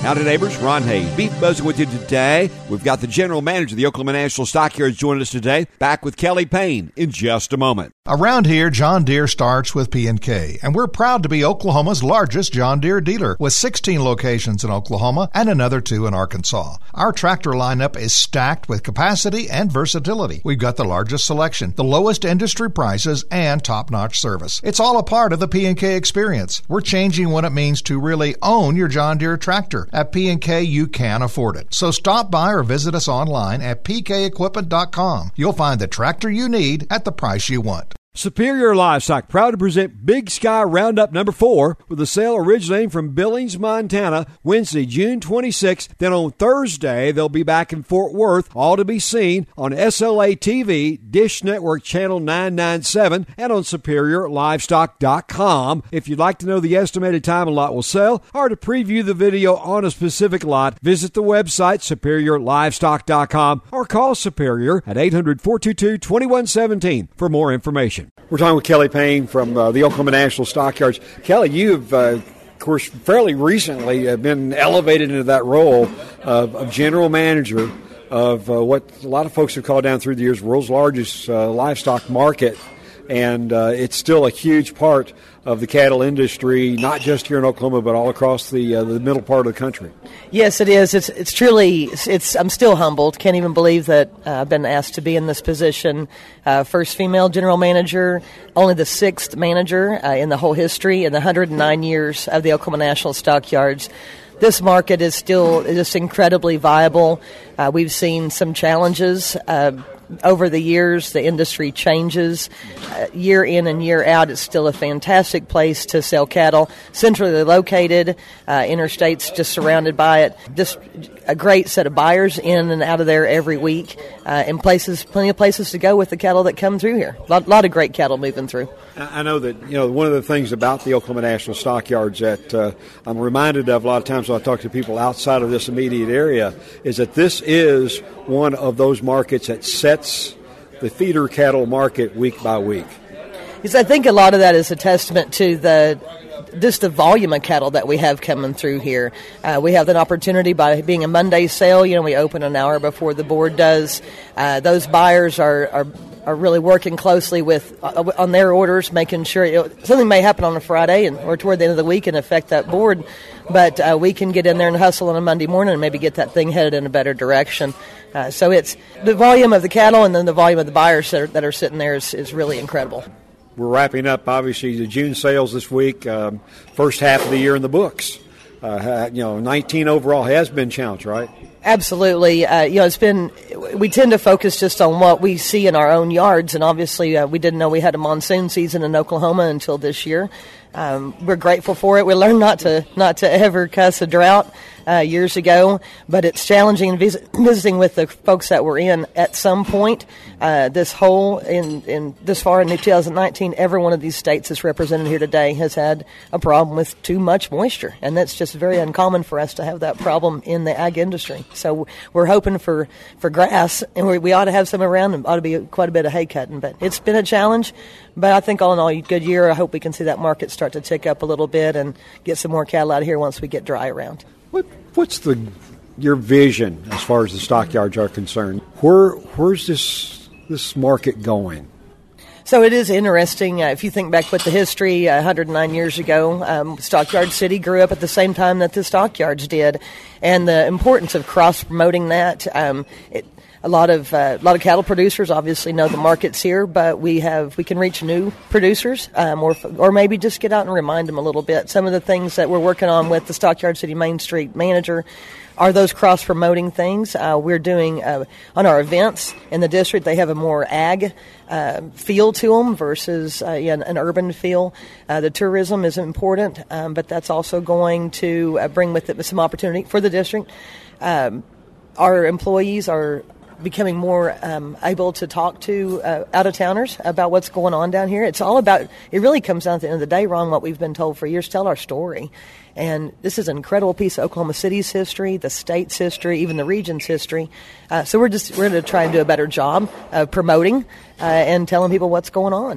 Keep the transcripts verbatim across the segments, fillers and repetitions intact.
Howdy, neighbors. Ron Hayes. Beef buzzing with you today. We've got the general manager of the Oklahoma National Stockyards joining us today. Back with Kelly Payne in just a moment. Around here, John Deere starts with P and K, and we're proud to be Oklahoma's largest John Deere dealer with sixteen locations in Oklahoma and another two in Arkansas. Our tractor lineup is stacked with capacity and versatility. We've got the largest selection, the lowest industry prices, and top-notch service. It's all a part of the P and K experience. We're changing what it means to really own your John Deere tractor. At P and K, you can afford it. So stop by or visit us online at p k equipment dot com. You'll find the tractor you need at the price you want. Superior Livestock, proud to present Big Sky Roundup number four with a sale originating from Billings, Montana, Wednesday, June twenty-sixth. Then on Thursday, they'll be back in Fort Worth, all to be seen on S L A T V, Dish Network Channel nine ninety-seven, and on superior livestock dot com. If you'd like to know the estimated time a lot will sell or to preview the video on a specific lot, visit the website superior livestock dot com or call Superior at eight hundred, four two two, two one one one seven for more information. We're talking with Kelly Payne from uh, the Oklahoma National Stockyards. Kelly, you've, uh, of course, fairly recently uh, been elevated into that role of, of general manager of uh, what a lot of folks have called down through the years world's largest uh, livestock market. And uh, it's still a huge part of the cattle industry, not just here in Oklahoma, but all across the uh, the middle part of the country. Yes, it is. It's it's truly. It's. I'm still humbled. Can't even believe that uh, I've been asked to be in this position. Uh, first female general manager, only the sixth manager uh, in the whole history in the one hundred nine years of the Oklahoma National Stockyards. This market is still just incredibly viable. Uh, we've seen some challenges. Uh, Over the years, the industry changes. Uh, year in and year out, it's still a fantastic place to sell cattle. Centrally located, uh, interstates just surrounded by it. Just a great set of buyers in and out of there every week, uh, and places, plenty of places to go with the cattle that come through here. A lot, lot of great cattle moving through. I know that, you know, one of the things about the Oklahoma National Stockyards that uh, I'm reminded of a lot of times when I talk to people outside of this immediate area is that this is one of those markets that sets the feeder cattle market week by week. Yes, I think a lot of that is a testament to the just the volume of cattle that we have coming through here. Uh, we have an opportunity by being a Monday sale. You know, we open an hour before the board does. Uh, those buyers are, are are really working closely with uh, on their orders, making sure you know, something may happen on a Friday and or toward the end of the week and affect that board. But uh, we can get in there and hustle on a Monday morning and maybe get that thing headed in a better direction. Uh, so it's the volume of the cattle and then the volume of the buyers that are, that are sitting there is, is really incredible. We're wrapping up, obviously, the June sales this week. Um, first half of the year in the books. Uh, you know, nineteen overall has been challenged, right? Absolutely. Uh, you know, it's been, we tend to focus just on what we see in our own yards, and obviously uh, we didn't know we had a monsoon season in Oklahoma until this year. Um, we're grateful for it. We learned not to not to ever cuss a drought uh, years ago, but it's challenging visit, visiting with the folks that were in at some point. Uh, this whole in, in this far in two thousand nineteen, every one of these states that's represented here today has had a problem with too much moisture, and that's just very uncommon for us to have that problem in the ag industry. So we're hoping for, for grass, and we, we ought to have some around, and ought to be quite a bit of hay cutting. But it's been a challenge. But I think all in all, a good year. I hope we can see that market start to tick up a little bit and get some more cattle out of here once we get dry around. What What's the your vision as far as the stockyards are concerned? Where Where's this this market going? So it is interesting. Uh, if you think back with the history, uh, one hundred nine years ago, um, Stockyard City grew up at the same time that the stockyards did. And the importance of cross-promoting that, um, it, a lot of uh, a lot of cattle producers obviously know the market's here, but we have we can reach new producers, um, or or maybe just get out and remind them a little bit. Some of the things that we're working on with the Stockyard City Main Street manager are those cross-promoting things. Uh, we're doing uh, on our events in the district. They have a more ag uh, feel to them versus uh, yeah, an urban feel. Uh, the tourism is important, um, but that's also going to uh, bring with it some opportunity for the district. Um, our employees are becoming more um, able to talk to uh, out-of-towners about what's going on down here. It's all about, it really comes down to the end of the day, Ron, what we've been told for years, tell our story. And this is an incredible piece of Oklahoma City's history, the state's history, even the region's history. Uh, so we're just, we're going to try and do a better job of promoting uh, and telling people what's going on.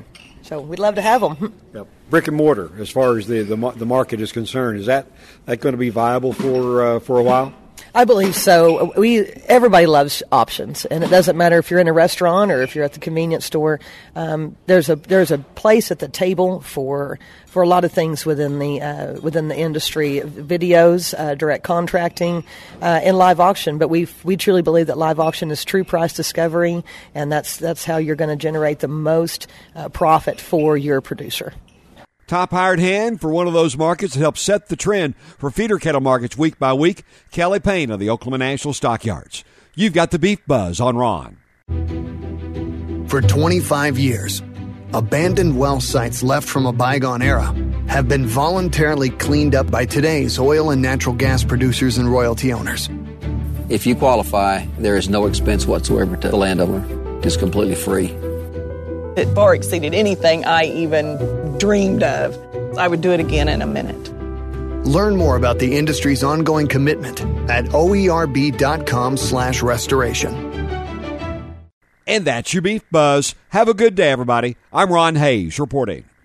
So we'd love to have them. Yep. Brick and mortar, as far as the the, the market is concerned, is that that going to be viable for uh, for a while? I believe so. We everybody loves options, and it doesn't matter if you're in a restaurant or if you're at the convenience store. Um, there's a there's a place at the table for for a lot of things within the uh, within the industry, videos, uh, direct contracting, uh, and live auction. But we we truly believe that live auction is true price discovery, and that's that's how you're going to generate the most uh, profit for your producer. Top hired hand for one of those markets that helps set the trend for feeder cattle markets week by week, Kelly Payne of the Oklahoma National Stockyards. You've got the Beef Buzz on Ron. For twenty-five years, abandoned well sites left from a bygone era have been voluntarily cleaned up by today's oil and natural gas producers and royalty owners. If you qualify, there is no expense whatsoever to the landowner. It's completely free. It far exceeded anything I even dreamed of. I would do it again in a minute. Learn more about the industry's ongoing commitment at oerb.com slash restoration. And that's your Beef Buzz. Have a good day, everybody. I'm Ron Hayes reporting.